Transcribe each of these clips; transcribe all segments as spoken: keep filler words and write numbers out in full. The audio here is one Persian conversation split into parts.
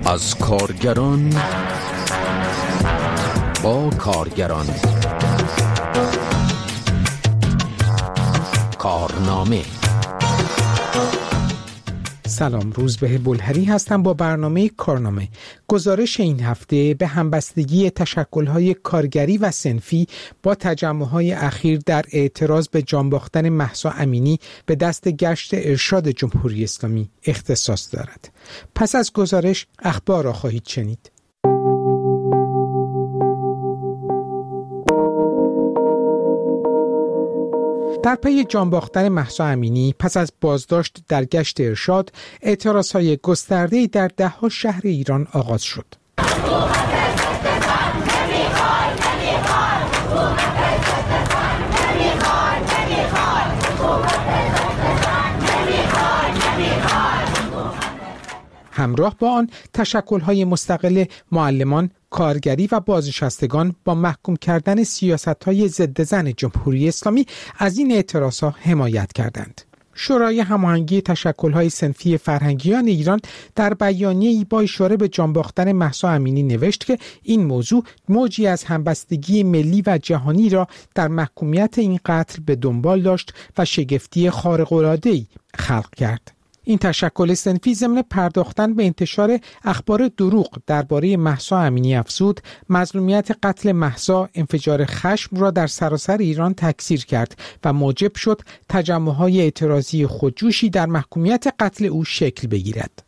از کارگران با کارگران. کارنامه. سلام، روزبه بلهری هستم با برنامه کارنامه. گزارش این هفته به همبستگی تشکل‌های کارگری و صنفی با تجمع‌های اخیر در اعتراض به جان باختن مهسا امینی به دست گشت ارشاد جمهوری اسلامی اختصاص دارد. پس از گزارش اخبار را خواهید شنید. در پی جان باختن مهسا امینی پس از بازداشت در گشت ارشاد، اعتراضهای گسترده‌ای در ده‌ها شهر ایران آغاز شد. همراه با آن تشکل‌های مستقل معلمان، کارگری و بازنشستگان با محکوم کردن سیاست‌های ضد زن جمهوری اسلامی از این اعتراضها حمایت کردند. شورای هماهنگی تشکل‌های صنفی فرهنگیان ایران در بیانیه‌ای با اشاره به جان باختن مهسا امینی نوشت که این موضوع موجی از همبستگی ملی و جهانی را در محکومیت این قتل به دنبال داشت و شگفتی خارق‌العاده‌ای خلق کرد. این تشکل صنفی ضمن پرداختن به انتشار اخبار دروغ درباره مهسا امینی افزود مظلومیت قتل مهسا انفجار خشم را در سراسر ایران تکثیر کرد و موجب شد تجمع‌های اعتراضی خودجوشی در محکومیت قتل او شکل بگیرد.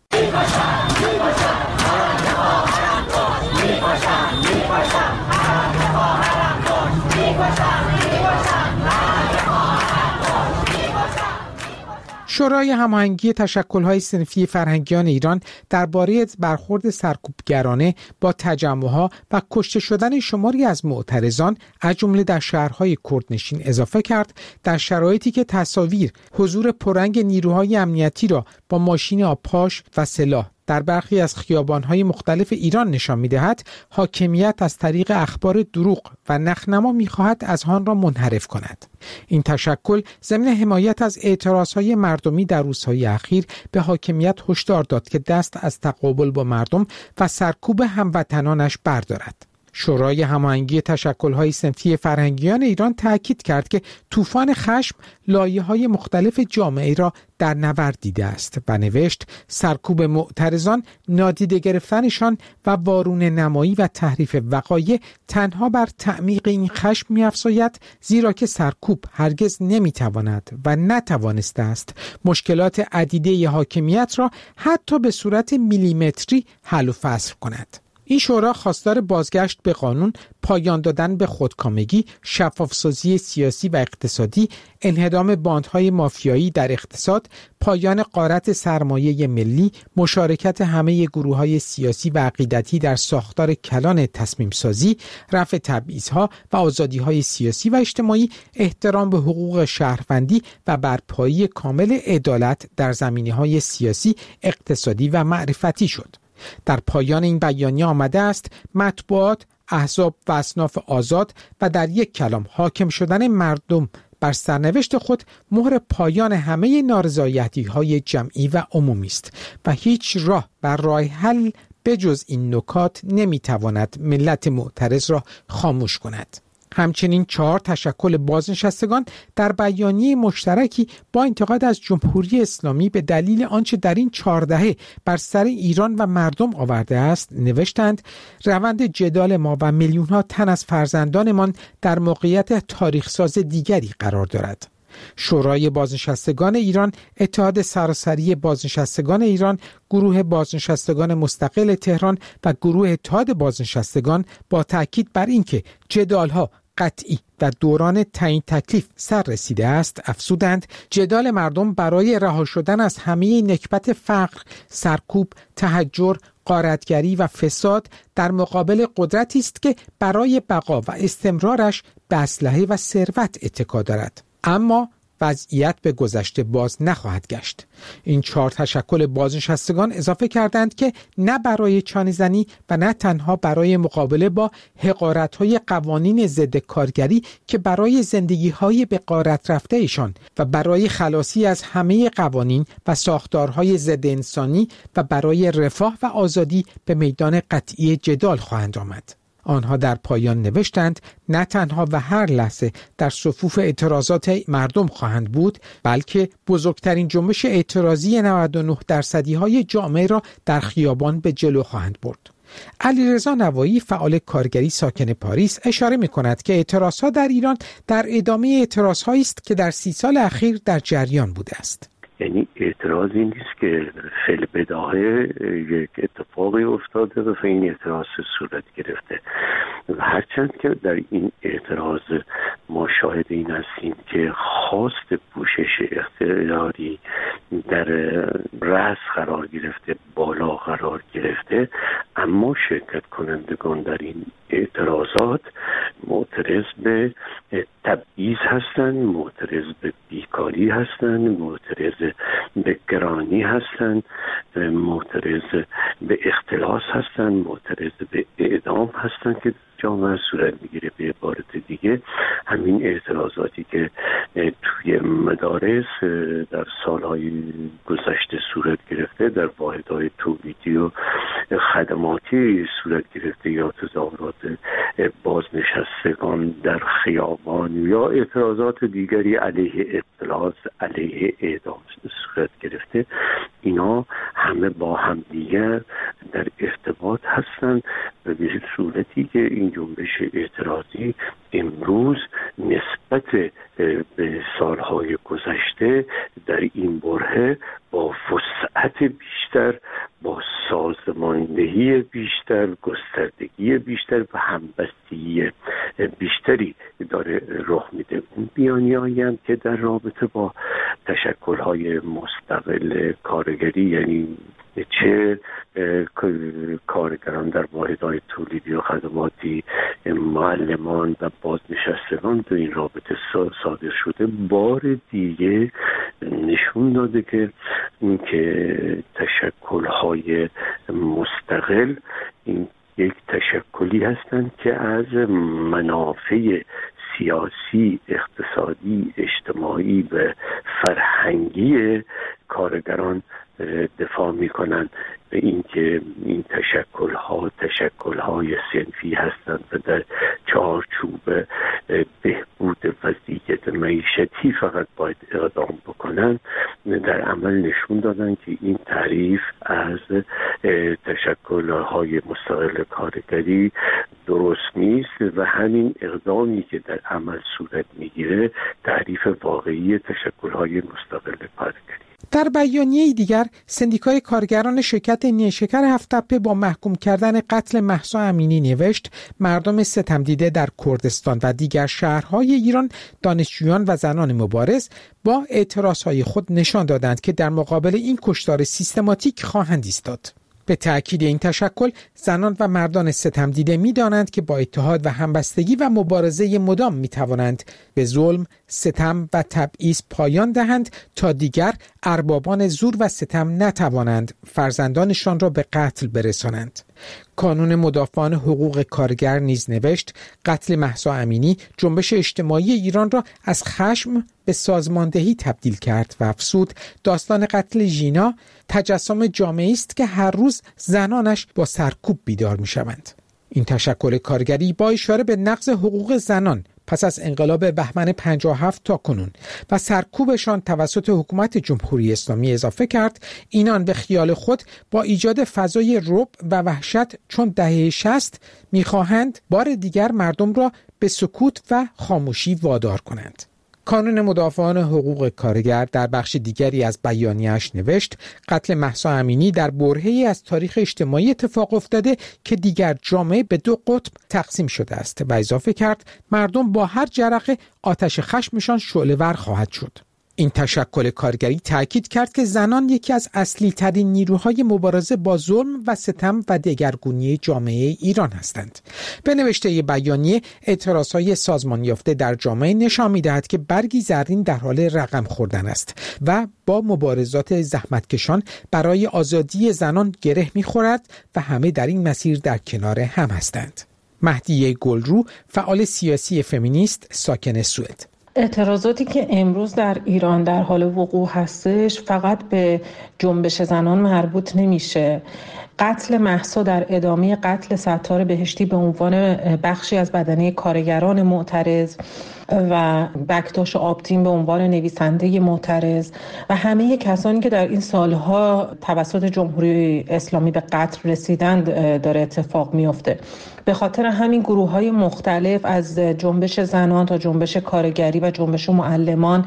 شورای هماهنگی تشکل‌های صنفی فرهنگیان ایران درباره برخورد سرکوبگرانه با تجمع‌ها و کشته شدن شماری از معترضان از جمله در شهرهای کردنشین اضافه کرد در شرایطی که تصاویر حضور پررنگ نیروهای امنیتی را با ماشین آبپاش و سلاح در برخی از خیابان‌های مختلف ایران نشان می‌دهد، حاکمیت از طریق اخبار دروغ و نخنما می‌خواهد از آن را منحرف کند. این تشکل ضمن حمایت از اعتراض‌های مردمی در روزهای اخیر به حاکمیت هشدار داد که دست از تقابل با مردم و سرکوب هموطنانش بردارد. شورای هماهنگی تشکل‌های صنفی فرهنگیان ایران تأکید کرد که طوفان خشم لایه‌های مختلف جامعه را در نورد دیده است و نوشت سرکوب معترضان، نادیده گرفتنشان و وارونه نمایی و تحریف وقایع تنها بر تعمیق این خشم می‌افزاید، زیرا که سرکوب هرگز نمی‌تواند و نتوانسته است مشکلات عدیده حاکمیت را حتی به صورت میلیمتری حل و فصل کند. این شورا خواستار بازگشت به قانون، پایان دادن به خودکامگی، شفافسازی سیاسی و اقتصادی، انهدام باندهای مافیایی در اقتصاد، پایان غارت سرمایه ملی، مشارکت همه گروه‌های سیاسی و عقیدتی در ساختار کلان تصمیم سازی، رفع تبعیض‌ها و آزادی‌های سیاسی و اجتماعی، احترام به حقوق شهروندی و برپایی کامل عدالت در زمینه‌های سیاسی، اقتصادی و معرفتی شد. در پایان این بیانیه آمده است مطبوعات، احزاب و اصناف آزاد و در یک کلام حاکم شدن مردم بر سرنوشت خود مهر پایان همه نارضایتی‌های جمعی و عمومی است و هیچ راه و راه حل بجز این نکات نمی‌تواند ملت معترض را خاموش کند. همچنین چهار تشکل بازنشستگان در بیانیه مشترکی با انتقاد از جمهوری اسلامی به دلیل آنچه در این چهار دهه بر سر ایران و مردم آورده است نوشتند روند جدال ما و میلیون‌ها تن از فرزندانمان در موقعیت تاریخ‌ساز دیگری قرار دارد. شورای بازنشستگان ایران، اتحاد سراسری بازنشستگان ایران، گروه بازنشستگان مستقل تهران و گروه اتحاد بازنشستگان با تأکید بر اینکه جدال‌ها قطعی و دوران تعیین تکلیف سر رسیده است افزودند جدال مردم برای رها شدن از همه نکبت فقر، سرکوب، تهجر، غارتگری و فساد در مقابل قدرتی است که برای بقا و استمرارش به اسلحه و ثروت اتکا دارد. اما وضعیت به گذشته باز نخواهد گشت. این چهار تشکل بازنشستگان اضافه کردند که نه برای چانه‌زنی و نه تنها برای مقابله با حقارت‌های قوانین ضد کارگری که برای زندگی‌های به غارت رفته ایشان و برای خلاصی از همه قوانین و ساختارهای ضد انسانی و برای رفاه و آزادی به میدان قطعی جدال خواهند آمد. آنها در پایان نوشتند نه تنها و هر لحظه در صفوف اعتراضات مردم خواهند بود، بلکه بزرگترین جنبش اعتراضی نود و نه درصدی های جامعه را در خیابان به جلو خواهند برد. علیرضا نوایی فعال کارگری ساکن پاریس اشاره می کند که اعتراضها در ایران در ادامه اعتراضهایی است که در سی سال اخیر در جریان بوده است. یعنی اعتراضی نیست که فعل بداهه یک اتفاقی افتاده و این اعتراض صورت گرفته و هرچند که در این اعتراض ما شاهد این هستیم که خواست پوشش اقتداری در رأس قرار گرفته، بالا قرار گرفته، اما شرکت کنندگان در این اعتراضات معترض به تبعیض هستند، معترض به بیکاری هستند، معترض به گرانی هستند، معترض به اختلاس هستند، معترض به اعدام هستند که جامعه صورت میگیره. به عبارت دیگه همین اعتراضاتی که توی مدارس در سالهای گذشته صورت گرفته، در واحدهای تولیدی و خدماتی صورت گرفته، یا تظاهرات بازنشستگان در خیابان یا اعتراضات دیگری علیه اختلاس، علیه اعدام صورت گرفته، اینا همه با هم دیگر در ارتباط هستند و به صورتی که این جنبش اعتراضی امروز نسبت به سالهای گذشته در این برهه با وسعت بیشتر، با سازماندهی بیشتر، گستردگی بیشتر و همبستگی بیشتری داره رخ میده. اون بیانیه‌ای هم که در رابطه با تشکل‌های مستقل کارگری، یعنی چه کارگران در واحدهای تولیدی و خدماتی، معلمان و بازنشستگان تو این رابطه صادر شده، بار دیگه نشون داده که اینکه تشکل‌های مستقل این یک تشکلی هستند که از منافع سیاسی، اقتصادی، اجتماعی و فرهنگی کارگران دفاع میکنند به اینکه این تشکل‌ها تشکل‌های صنفی هستند و در چارچوب بهبود وضعیت معیشتی فقط باید اقدام بکنند، در عمل نشون دادن که این تعریف از تشکل‌های مستقل کارگری درست نیست و همین اقدامی که در عمل صورت میگیره تعریف واقعی تشکل‌های مستقل کارگری. در بیانیه دیگر سندیکای کارگران شرکت نیشکر هفت‌تپه با محکوم کردن قتل مهسا امینی نوشت مردم ستمدیده در کردستان و دیگر شهرهای ایران، دانشجویان و زنان مبارز با اعتراضهای خود نشان دادند که در مقابل این کشتار سیستماتیک خواهند ایستاد. به تأکید این تشکل، زنان و مردان ستمدیده می دانند که با اتحاد و همبستگی و مبارزه مدام می توانند به ظلم، ستم و تبعیض پایان دهند تا دیگر اربابان زور و ستم نتوانند فرزندانشان را به قتل برسانند. کانون مدافعان حقوق کارگر نیز نوشت قتل مهسا امینی جنبش اجتماعی ایران را از خشم به سازماندهی تبدیل کرد و افزود داستان قتل ژینا تجسم جامعه‌ای است که هر روز زنانش با سرکوب بیدار می‌شوند. این تشکل کارگری با اشاره به نقض حقوق زنان پس از انقلاب بهمن پنجاه و هفت تا کنون و سرکوبشان توسط حکومت جمهوری اسلامی اضافه کرد، اینان به خیال خود با ایجاد فضای رعب و وحشت چون دهه شصت می‌خواهند بار دیگر مردم را به سکوت و خاموشی وادار کنند. کانون مدافعان حقوق کارگر در بخش دیگری از بیانیه‌اش نوشت قتل مهسا امینی در برهه‌ای از تاریخ اجتماعی اتفاق افتاده که دیگر جامعه به دو قطب تقسیم شده است و اضافه کرد مردم با هر جرقه آتش خشمشان شعله‌ور خواهد شد. این تشکل کارگری تاکید کرد که زنان یکی از اصلی ترین نیروهای مبارزه با ظلم و ستم و دگرگونی جامعه ایران هستند. به نوشته بیانیه، اعتراضهای سازمان یافته در جامعه نشان می‌دهد که برگی زرین در حال رقم خوردن است و با مبارزات زحمتکشان برای آزادی زنان گره می‌خورد و همه در این مسیر در کنار هم هستند. مهدیه گلرو، فعال سیاسی فمینیست ساکن سوئد: اعتراضاتی که امروز در ایران در حال وقوع هستش فقط به جنبش زنان مربوط نمیشه. قتل مهسا در ادامه قتل ستار بهشتی به عنوان بخشی از بدنه کارگران معترض و بکتاش آبتین به عنوان نویسنده معترض و همه کسانی که در این سالها توسط جمهوری اسلامی به قتل رسیدند داره اتفاق میفته. به خاطر همین گروه‌های مختلف از جنبش زنان تا جنبش کارگری و جنبش معلمان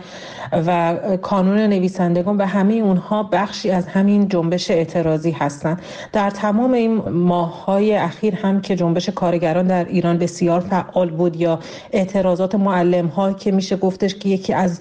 و کانون نویسندگان و همه اونها بخشی از همین جنبش اعتراضی هستند. در تمام این ماه‌های اخیر هم که جنبش کارگران در ایران بسیار فعال بود یا اعتراضات معلم‌ها که میشه گفتش که یکی از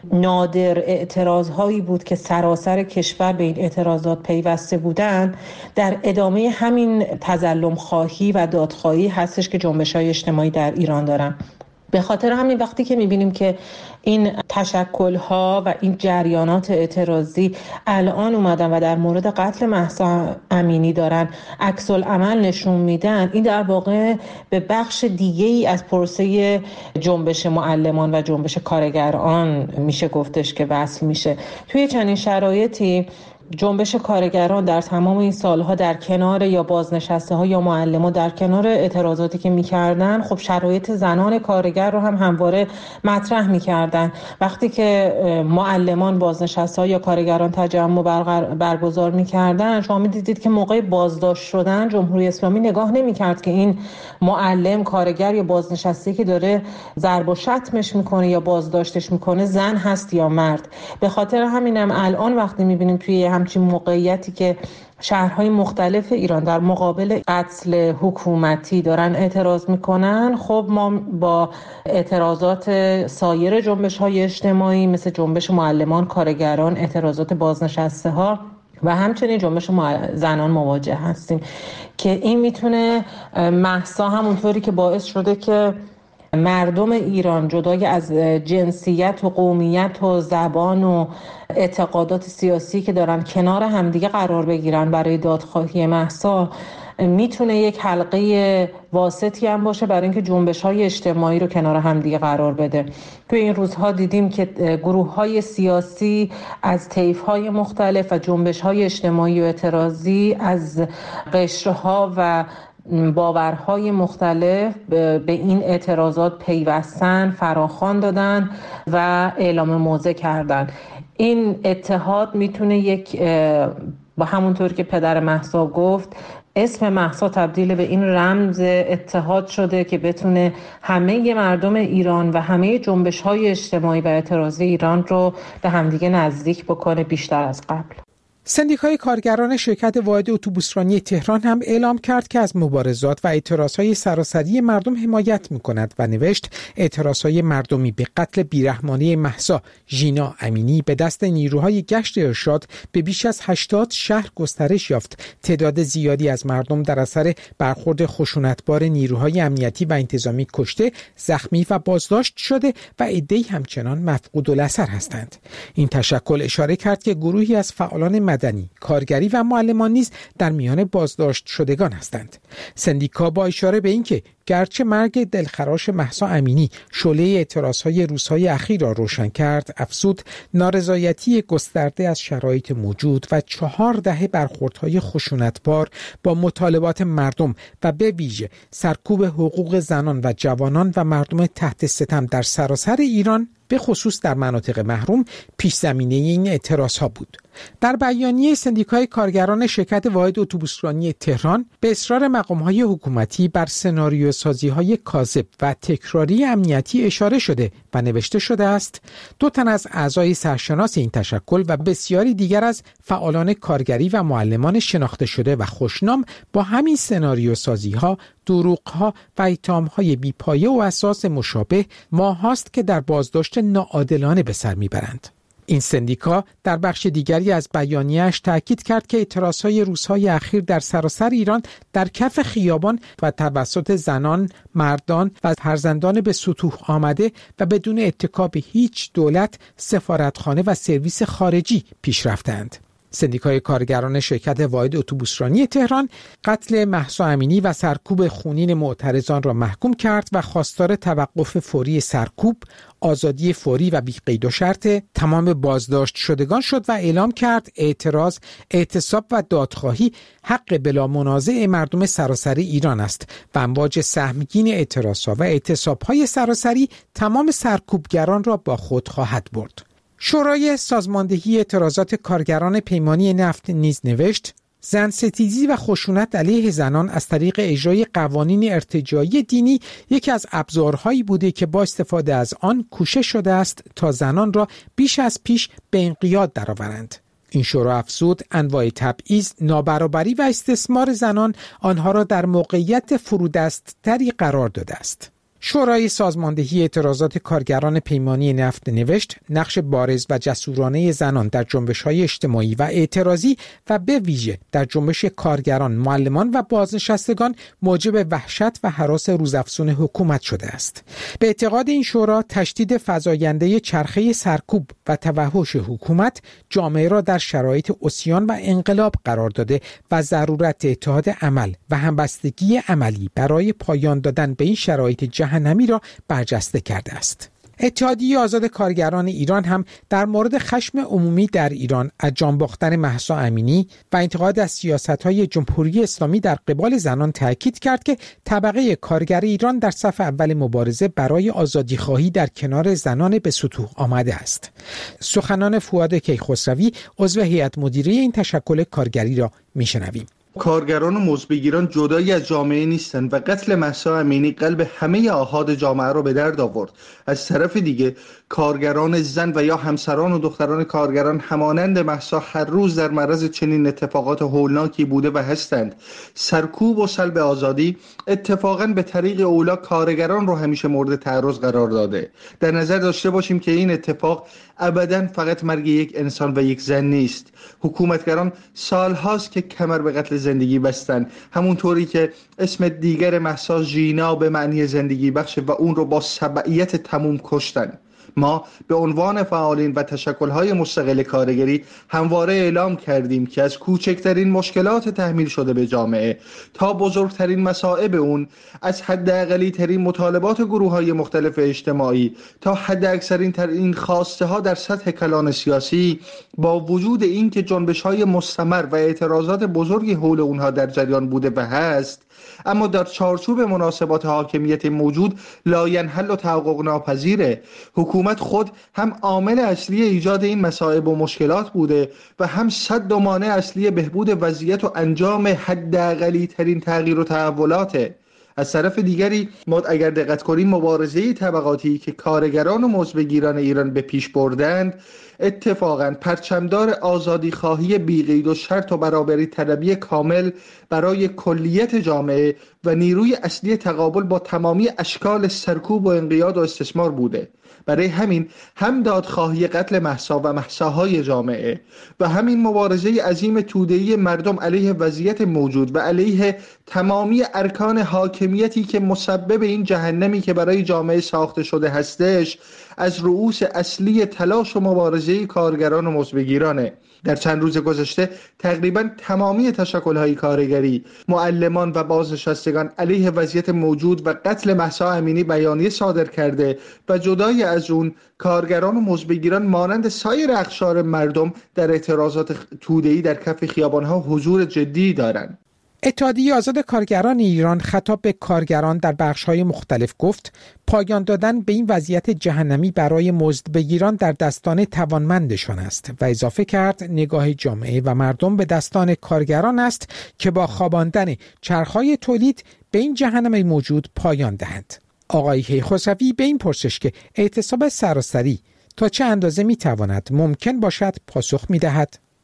نادر اعتراض‌هایی بود که سراسر کشور به این اعتراضات پیوسته بودند، در ادامه همین تظلم خواهی و دادخواهی هستش که جنبش‌های اجتماعی در ایران دارن. به خاطر همین وقتی که می‌بینیم که این تشکل‌ها و این جریانات اعتراضی الان اومدن و در مورد قتل مهسا امینی دارن عکس العمل نشون میدن، این در واقع به بخش دیگه‌ای از پروسه جنبش معلمان و جنبش کارگران میشه گفتش که وصل میشه. توی چنین شرایطی جنبش کارگران در تمام این سالها در کنار یا بازنشسته ها یا معلمان در کنار اعتراضاتی که میکردن، خب شرایط زنان کارگر رو هم همواره مطرح میکردن. وقتی که معلمان بازنشسته ها یا کارگران تجمع برگزار میکردن، شما میدیدید که موقع بازداشت شدن جمهوری اسلامی نگاه نمیکرد که این معلم، کارگر یا بازنشسته که داره ضرب و شتمش میکنه یا بازداشتش میکنه زن هست یا مرد. به خاطر همینم الان وقتی میبینیم توی همچین موقعیتی که شهرهای مختلف ایران در مقابل قتل حکومتی دارن اعتراض میکنن، خب ما با اعتراضات سایر جنبش‌های اجتماعی مثل جنبش معلمان، کارگران، اعتراضات بازنشسته ها و همچنین جنبش زنان مواجه هستیم که این میتونه مهسا همونطوری که باعث شده که مردم ایران جدای از جنسیت و قومیت و زبان و اعتقادات سیاسی که دارن کنار همدیگه قرار بگیرن برای دادخواهی مهسا، میتونه یک حلقه واسطی هم باشه برای اینکه جنبش‌های اجتماعی رو کنار همدیگه قرار بده. توی این روزها دیدیم که گروه‌های سیاسی از طیف‌های مختلف و جنبش‌های اجتماعی و اعتراضی از قشرها و باورهای مختلف به این اعتراضات پیوستن، فراخوان دادن و اعلام موضع کردن. این اتحاد میتونه یک، با همونطور که پدر مهسا گفت، اسم مهسا تبدیل به این رمز اتحاد شده که بتونه همه مردم ایران و همه جنبش‌های اجتماعی و اعتراضی ایران رو به همدیگه نزدیک بکنه بیشتر از قبل. سندیکای کارگران شرکت واحد اتوبوسرانی تهران هم اعلام کرد که از مبارزات و اعتراضهای سراسری مردم حمایت می‌کند و نوشت اعتراضهای مردمی به قتل بیرحمانه مهسا ژینا امینی به دست نیروهای گشت ارشاد به بیش از هشتاد شهر گسترش یافت. تعداد زیادی از مردم در اثر برخورد خشونتبار نیروهای امنیتی و انتظامی کشته، زخمی و بازداشت شده و عده‌ای همچنان مفقود الاثر هستند. این تشکل اشاره کرد که گروهی از فعالان مدنی، کارگری و معلمان نیز در میان بازداشت شدگان هستند. سندیکا با اشاره به اینکه گرچه مرگ دلخراش مهسا امینی شعله اعتراضهای روزهای اخیر را روشن کرد، افزود نارضایتی گسترده از شرایط موجود و چهار دهه برخوردهای خشونتبار با مطالبات مردم و به ویژه سرکوب حقوق زنان و جوانان و مردم تحت ستم در سراسر ایران، به خصوص در مناطق محروم، پیش زمینه این اعتراضها بود. در بیانیه سندیکای کارگران شرکت واحد اتوبوسرانی تهران به اصرار مقام‌های حکومتی بر سناریو سازی‌های کاذب و تکراری امنیتی اشاره شده و نوشته شده است: دو تن از اعضای سرشناس این تشکل و بسیاری دیگر از فعالان کارگری و معلمان شناخته شده و خوشنام با همین سناریو سازی‌ها، دروغ‌ها و اتهام‌های بی‌پایه و اساس مشابه ماهاست که در بازداشت ناعادلانه به سر می‌برند. این سندیکا در بخش دیگری از بیانیه‌اش تاکید کرد که اعتراضهای روزهای اخیر در سراسر ایران در کف خیابان و توسط زنان، مردان و فرزندان به سطوح آمده و بدون اتکا به هیچ دولت، سفارتخانه و سرویس خارجی پیش رفتند. سندیکای کارگران شرکت واحد اتوبوسرانی تهران قتل مهسا امینی و سرکوب خونین معترضان را محکوم کرد و خواستار توقف فوری سرکوب، آزادی فوری و بی قید و شرط تمام بازداشت شدگان شد و اعلام کرد اعتراض، اعتصاب و دادخواهی حق بلا منازع مردم سراسری ایران است و امواج سهمگین اعتراضها و اعتصابهای سراسری تمام سرکوبگران را با خود خواهد برد. شورای سازماندهی اعتراضات کارگران پیمانی نفت نیز نوشت زن ستیزی و خشونت علیه زنان از طریق اجرای قوانین ارتجاعی دینی یکی از ابزارهایی بوده که با استفاده از آن کوشش شده است تا زنان را بیش از پیش به انقیاد درآورند. این شورا افزود انواع تبعیض، نابرابری و استثمار زنان آنها را در موقعیت فرودست‌تری قرار داده است. شورای سازماندهی اعتراضات کارگران پیمانی نفت نوشت نقش بارز و جسورانه زنان در جنبش‌های اجتماعی و اعتراضی و به ویژه در جنبش کارگران، معلمان و بازنشستگان موجب وحشت و هراس روزافزون حکومت شده است. به اعتقاد این شورا تشدید فزاینده چرخه سرکوب و توحش حکومت جامعه را در شرایط عصیان و انقلاب قرار داده و ضرورت اتحاد عمل و همبستگی عملی برای پایان دادن به این شرایط جهنمی را برجسته کرده است. اتحادیه آزاد کارگران ایران هم در مورد خشم عمومی در ایران از جان باختن مهسا امینی و انتقاد از سیاست‌های جمهوری اسلامی در قبال زنان تاکید کرد که طبقه کارگر ایران در صف اول مبارزه برای آزادی‌خواهی در کنار زنان به سطوح آمده است. سخنان فؤاد کیخسروی عضو هیئت مدیره این تشکل کارگری را میشنویم. کارگران و مزدبگیران جدایی از جامعه نیستند و قتل مهسا امینی قلب همه آحاد جامعه را به درد آورد. از طرف دیگه کارگران زن و یا همسران و دختران کارگران همانند مهسا هر روز در معرض چنین اتفاقات هولناکی بوده و هستند. سرکوب و سلب آزادی اتفاقاً به طریق اولا کارگران رو همیشه مورد تعرض قرار داده. در نظر داشته باشیم که این اتفاق ابداً فقط مرگ یک انسان و یک زن نیست. حکومتگران سالهاست که کمر به قتل زندگی بستن، همونطوری که اسم دیگر مهسا ژینا به معنی زندگی بخشه و اون رو با سبعیت تموم کشتن. ما به عنوان فعالین و تشکل‌های مستقل کارگری همواره اعلام کردیم که از کوچکترین مشکلات تحمیل شده به جامعه تا بزرگترین مصائب اون، از حداقلی ترین مطالبات گروه‌های مختلف اجتماعی تا حداکثرین ترین خواسته ها در سطح کلان سیاسی، با وجود این که جنبش‌های مستمر و اعتراضات بزرگی حول اونها در جریان بوده و هست، اما در چارچوب مناسبات حاکمیت موجود لاینحل و تحقق ناپذیره. حکومت خود هم عامل اصلی ایجاد این مصائب و مشکلات بوده و هم سد و مانع اصلی بهبود وضعیت و انجام حداقلی ترین تغییر و تحولاته. از طرف دیگری ما اگر دقت کنیم مبارزه طبقاتی که کارگران و مزدبگیران ایران به پیش بردند اتفاقاً پرچمدار آزادی خواهی بی قید و شرط و برابری طلبی کامل برای کلیت جامعه و نیروی اصلی تقابل با تمامی اشکال سرکوب و انقیاد و استثمار بوده. برای همین هم دادخواهی قتل مهسا و مهساهای جامعه و همین مبارزه عظیم توده‌ای مردم علیه وضعیت موجود و علیه تمامی ارکان حاکمیتی که مسبب این جهنمی که برای جامعه ساخته شده هستش، از رؤوس اصلی تلاش و مبارزه کارگران و مزدبگیرانه. در چند روز گذشته تقریبا تمامی تشکل‌های کارگری، معلمان و بازنشستگان علیه وضعیت موجود و قتل مهسا امینی بیانیه صادر کرده و جدای از اون کارگران و مزدبگیران مانند سایر اقشار مردم در اعتراضات توده‌ای در کف خیابان‌ها حضور جدی دارند. اتحادیه آزاد کارگران ایران خطاب به کارگران در بخش‌های مختلف گفت پایان دادن به این وضعیت جهنمی برای مزدبگیران در دستان توانمندشان است و اضافه کرد نگاه جامعه و مردم به دستان کارگران است که با خواباندن چرخ‌های تولید به این جهنم موجود پایان دهند. آقای کیخسروی به این پرسش که اعتصاب سراسری تا چه اندازه می‌تواند ممکن باشد پاسخ می‌دهد.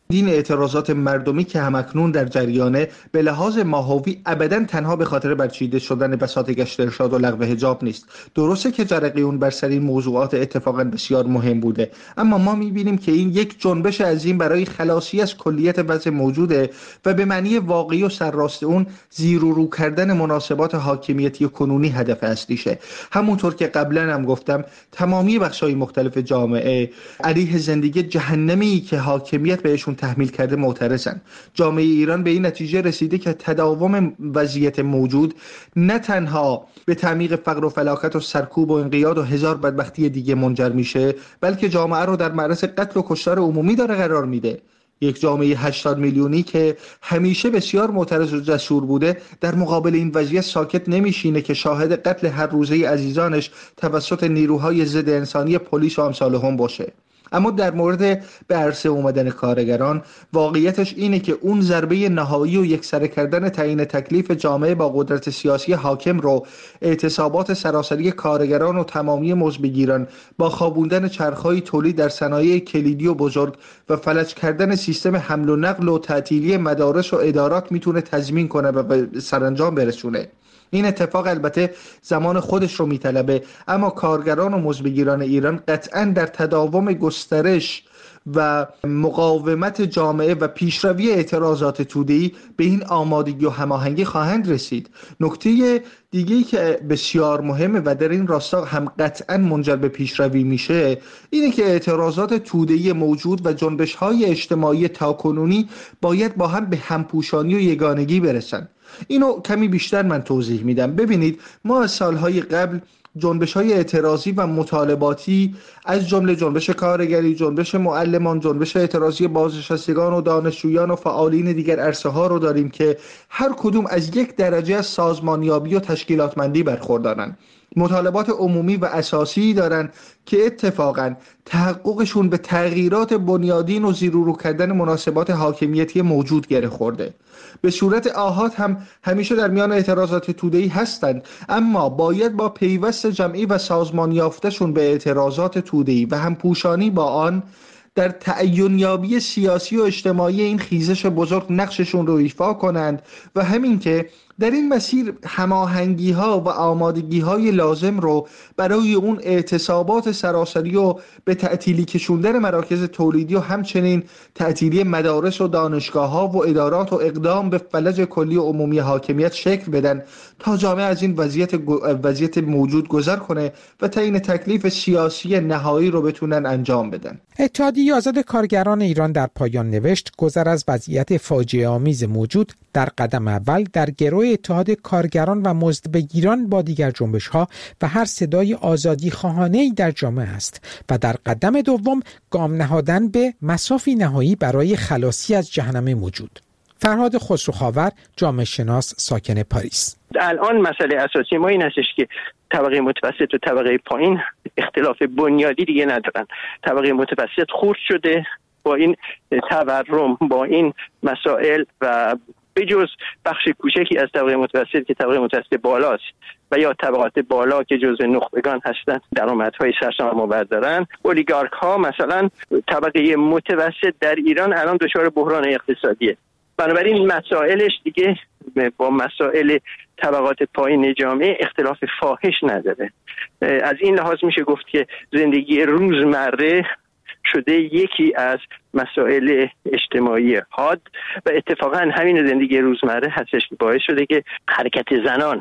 این اعتراضات مردمی که همکنون در جریانه به لحاظ ماهوی ابداً تنها به خاطر برچیده شدن بساط گشت ارشاد و لغو حجاب نیست. درسته که جرقیون بر سر این موضوعات اتفاقاً بسیار مهم بوده، اما ما می‌بینیم که این یک جنبش عظیم برای خلاصی از کلیت وضع موجوده و به معنی واقعی و سرراست اون زیر و رو کردن مناسبات حاکمیتی کنونی هدف اصلیشه. همونطور که قبلا هم گفتم، تمامی بخش‌های مختلف جامعه علیه زندگی جهنمی که حاکمیت بهشون تحمیل کرده معترضن. جامعه ایران به این نتیجه رسیده که تداوم وضعیت موجود نه تنها به تعمیق فقر و فلاکت و سرکوب و انقیاد و هزار بدبختی دیگه منجر میشه، بلکه جامعه رو در معرض قتل و کشتار عمومی داره قرار میده. یک جامعه هشتاد میلیونی که همیشه بسیار معترض و جسور بوده در مقابل این وضعیت ساکت نمیشینه که شاهد قتل هر روزه عزیزانش توسط نیروهای ضد انسانی پلیس و امثالهم باشه. اما در مورد به عرصه اومدن کارگران، واقعیتش اینه که اون ضربه نهایی و یکسره کردن تعیین تکلیف جامعه با قدرت سیاسی حاکم رو اعتصابات سراسری کارگران و تمامی مزدبگیران با خوابوندن چرخهای تولید در صنایع کلیدی و بزرگ و فلج کردن سیستم حمل و نقل و تعطیلی مدارس و ادارات میتونه تضمین کنه و به سرانجام برسونه. این اتفاق البته زمان خودش رو میطلبه، اما کارگران و مزدبگیران ایران قطعاً در تداوم گسترش و مقاومت جامعه و پیشروی اعتراضات توده‌ای به این آمادگی و هماهنگی خواهند رسید. نکته دیگه‌ای که بسیار مهمه و در این راستا هم قطعاً منجر به پیشروی میشه اینه که اعتراضات توده‌ای موجود و جنبش‌های اجتماعی تاکنونی باید با هم به همپوشانی و یگانگی برسن. اینو کمی بیشتر من توضیح میدم. ببینید، ما از سالهای قبل جنبش‌های اعتراضی و مطالباتی از جمله جنبش کارگری، جنبش معلمان، جنبش اعتراضی بازنشستگان و دانشجویان و فعالین دیگر عرصه‌ها رو داریم که هر کدوم از یک درجه از سازمانیابی و تشکیلاتمندی برخوردارن. مطالبات عمومی و اساسی دارن که اتفاقاً تحققشون به تغییرات بنیادین و زیر و رو کردن مناسبات حاکمیتی موجود گره خورده. به صورت آحاد هم همیشه در میان اعتراضات توده‌ای هستند، اما باید با پیوست جمعی و سازمان یافته‌شون به اعتراضات توده‌ای و همپوشانی با آن در تعیین یابی سیاسی و اجتماعی این خیزش بزرگ نقششون رو ایفا کنند و همین که در این مسیر هماهنگی ها و آمادگی های لازم رو برای اون اعتصابات سراسری و به تعطیلی کشوندن مراکز تولیدی و همچنین تعطیلی مدارس و دانشگاه ها و ادارات و اقدام به فلج کلی و عمومی حاکمیت شکل بدن تا جامعه از این وضعیت وضعیت موجود گذر کنه و تعیین تکلیف سیاسی نهایی رو بتونن انجام بدن. اتحادیه آزاد کارگران ایران در پایان نوشت گذر از وضعیت فاجعه آمیز موجود در قدم اول در گروه اتحاد کارگران و مزدبگیران با دیگر جنبش‌ها و هر صدای آزادی خواهانه‌ای در جامعه است و در قدم دوم گام نهادن به مصافی نهایی برای خلاصی از جهنم موجود. فرهاد خسروخاور، جامعه شناس ساکن پاریس: الان مسئله اساسی ما این هستش که طبقه متوسط و طبقه پایین اختلاف بنیادی دیگه ندارن. طبقه متوسط خورد شده با این تورم، با این مسائل و به جز بخش کوچکی از طبقه متوسط که طبقه متوسط بالاست و یا طبقات بالا که جزء نخبگان هستند درآمدهای سرسام‌آور دارن، اولیگارک ها مثلا طبقه متوسط در ایران الان دچار بحران اقتصادیه. بنابراین مسائلش دیگه با مسائل طبقات پایین جامعه اختلاف فاحش نداره. از این لحاظ میشه گفت که زندگی روزمره شده یکی از مسائل اجتماعی حاد و اتفاقا همین زندگی روزمره هستش که باعث شده که حرکت زنان،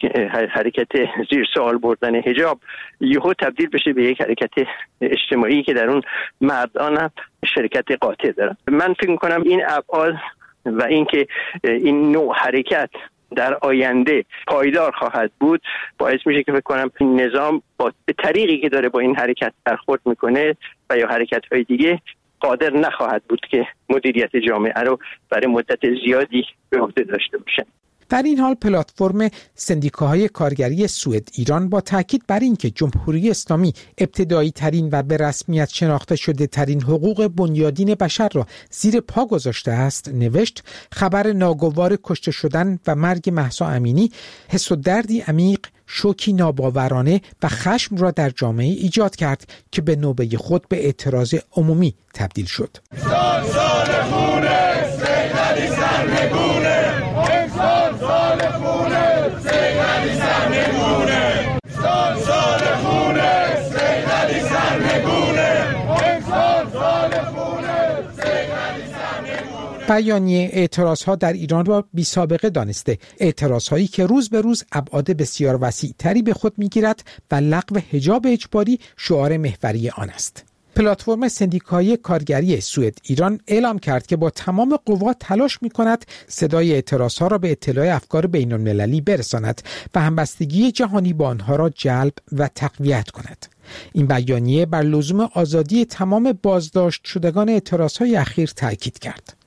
حرکت زیر سوال بردن حجاب یهو تبدیل بشه به یک حرکت اجتماعی که در اون مردان هم شرکت قاطع دارن. من فکر می‌کنم این ابعاد و اینکه این نوع حرکت در آینده پایدار خواهد بود باعث میشه که فکر کنم این نظام با به طریقی که داره با این حرکت برخورد میکنه و یا حرکت‌های دیگه قادر نخواهد بود که مدیریت جامعه رو برای مدت زیادی به عهده داشته باشه. در این حال پلتفرم سندیکاهای کارگری سوئد ایران با تاکید بر اینکه جمهوری اسلامی ابتدایی ترین و به رسمیت شناخته شده ترین حقوق بنیادین بشر را زیر پا گذاشته است نوشت: خبر ناگوار کشته شدن و مرگ مهسا امینی حس و دردی عمیق، شوکی ناباورانه و خشم را در جامعه ایجاد کرد که به نوبه خود به اعتراض عمومی تبدیل شد. سال سال خونه سیدعلی سرنگونه، سال سال خونه سیدعلی سرنگونه، سال سال خونه سیدعلی سرنگونه، سال سال خونه سیدعلی سرنگونه. بیانیه اعتراضها در ایران را بی سابقه دانسته، اعتراضهایی که روز به روز ابعاد بسیار وسیع تری به خود میگیرد و لغو حجاب اجباری شعار محوری آن است. پلتفرم سندیکای کارگری سوئد ایران اعلام کرد که با تمام قوا تلاش می‌کند صدای اعتراضها را به اطلاع افکار بین‌المللی برساند و همبستگی جهانی با آنها را جلب و تقویت کند. این بیانیه بر لزوم آزادی تمام بازداشت شدگان اعتراضهای اخیر تاکید کرد.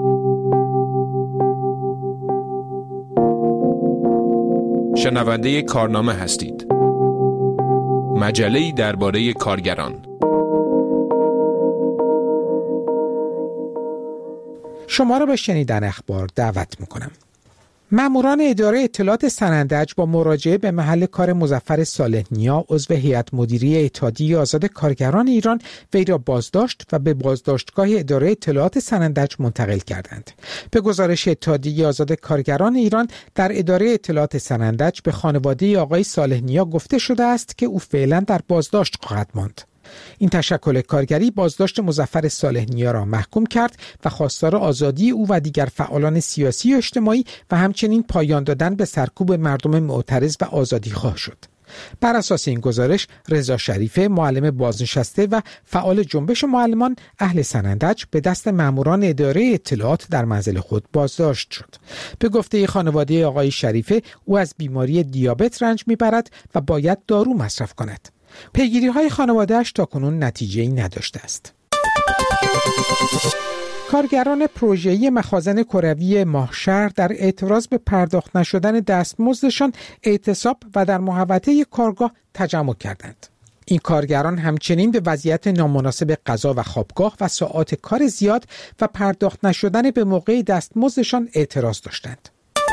شنونده کارنامه هستید. مجله‌ای درباره کارگران. شما را به شنیدن اخبار دعوت میکنم. ماموران اداره اطلاعات سنندج با مراجعه به محل کار مظفر صالح نیا عضو هیئت مدیره اتحادیه آزاد کارگران ایران وی را بازداشت و به بازداشتگاه اداره اطلاعات سنندج منتقل کردند. به گزارش اتحادیه آزاد کارگران ایران در اداره اطلاعات سنندج به خانواده آقای صالح نیا گفته شده است که او فعلا در بازداشت خواهد ماند. این تشکل کارگری بازداشت مظفر صالح نیا را محکوم کرد و خواستار آزادی او و دیگر فعالان سیاسی و اجتماعی و همچنین پایان دادن به سرکوب مردم معترض و آزادیخواه شد. بر اساس این گزارش رضا شریفه، معلم بازنشسته و فعال جنبش معلمان اهل سنندج، به دست ماموران اداره اطلاعات در منزل خود بازداشت شد. به گفته خانواده آقای شریفه، او از بیماری دیابت رنج میبرد و باید دارو مصرف کند. پیگیری های خانواده‌اش تاکنون نتیجه‌ای نداشته است. کارگران پروژه‌ای مخازن کروی ماهشهر در اعتراض به پرداخت نشدن دستمزدشان اعتصاب و در محوطه کارگاه تجمع کردند. این کارگران همچنین به وضعیت نامناسب غذا و خوابگاه و ساعات کار زیاد و پرداخت نشدن به موقع دستمزدشان اعتراض داشتند.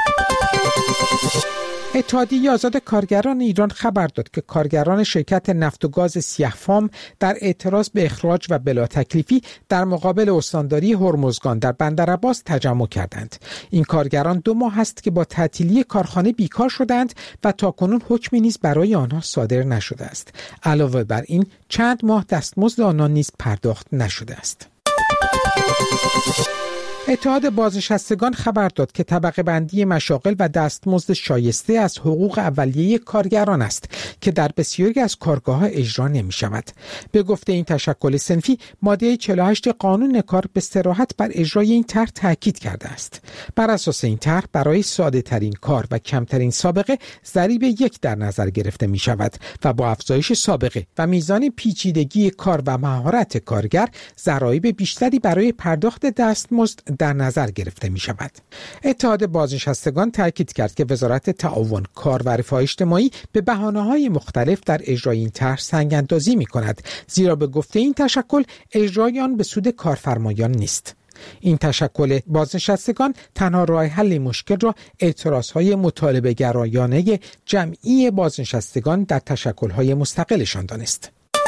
اتحادیه آزاد کارگران ایران خبر داد که کارگران شرکت نفت و گاز سیاه‌فام در اعتراض به اخراج و بلا تکلیفی در مقابل استانداری هرمزگان در بندر عباس تجمع کردند. این کارگران دو ماه است که با تعطیلی کارخانه بیکار شدند و تاکنون حکمی نیز برای آنها صادر نشده است. علاوه بر این چند ماه دستمزد آنان نیز پرداخت نشده است. اتحاد بازنشستگان خبر داد که طبقه بندی مشاغل و دستمزد شایسته از حقوق اولیه کارگران است که در بسیاری از کارگاه‌ها اجرا نمی‌شود. به گفته این تشکل صنفی، ماده چهل و هشت قانون کار به صراحت بر اجرای این طرح تاکید کرده است. بر اساس این طرح برای ساده‌ترین کار و کمترین سابقه ضریب یک در نظر گرفته می‌شود و با افزایش سابقه و میزان پیچیدگی کار و مهارت کارگر ضرایب بیشتری برای پرداخت دستمزد در نظر گرفته می شود. اتحاد بازنشستگان تاکید کرد که وزارت تعاون، کار و رفاه اجتماعی به بهانه‌های مختلف در اجرای این طرح سنگ اندازی می کند، زیرا به گفته این تشکل اجرای آن به سود کارفرمایان نیست. این تشکل بازنشستگان تنها راه حل مشکل را اعتراضهای مطالبه گرایانه جمعی بازنشستگان در تشکل‌های مستقلشان دانست.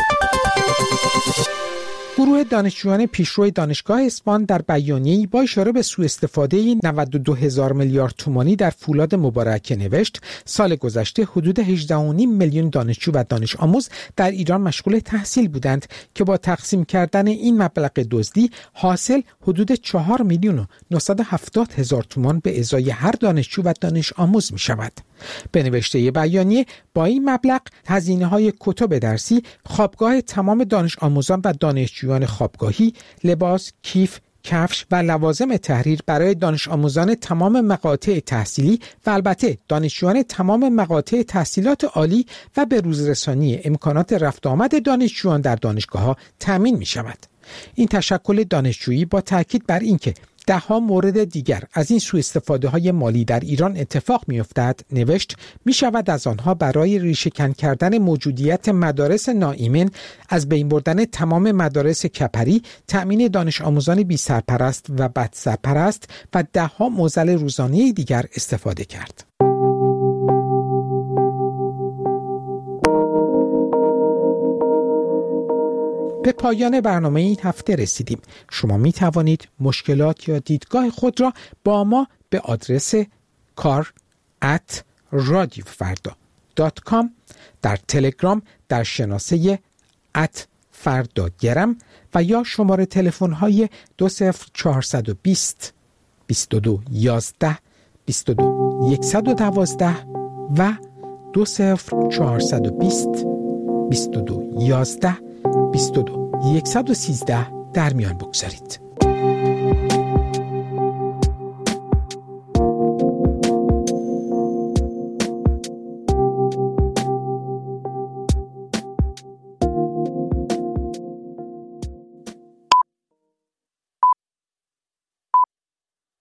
گروه دانشجویان پیشرو دانشگاه اصفهان در بیانیه‌ای با اشاره به سوء استفاده نود و دو هزار میلیارد تومانی در فولاد مبارکه نوشت: سال گذشته حدود هجده و نیم میلیون دانشجو و دانش آموز در ایران مشغول تحصیل بودند که با تقسیم کردن این مبلغ دزدی حاصل حدود چهار میلیون و نهصد و هفتاد هزار تومان به ازای هر دانشجو و دانش آموز می شود. به نوشته بیانیه، با این مبلغ هزینه‌های کتب درسی، خوابگاه تمام دانش آموزان و دانشجویان خوابگاهی، لباس، کیف، کفش و لوازم تحریر برای دانش آموزان تمام مقاطع تحصیلی و البته دانشجویان تمام مقاطع تحصیلات عالی و به روزرسانی امکانات رفت آمد دانشجویان در دانشگاه‌ها تامین می شود. این تشکل دانشجویی با تاکید بر اینکه ده ها مورد دیگر از این سوء استفاده های مالی در ایران اتفاق می افتد، نوشت می شود از آنها برای ریشه‌کن کردن موجودیت مدارس ناایمن، از بین بردن تمام مدارس کپری، تأمین دانش آموزان بی سرپرست و بد سرپرست و ده ها معضل روزانه دیگر استفاده کرد. به پایان برنامه این هفته رسیدیم. شما می توانید مشکلات یا دیدگاه خود را با ما به آدرس کار ات رادیو فردا دات کام، در تلگرام در شناسه ات فردا گرم و یا شماره تلفن های دو صفر چهارصد و بیست بیست و دو یازده بیست و دو صد و دوازده و دو صفر چهارصد و بیست بیست و دو یازده بیست و دو صد و سیزده در میان بگذارید.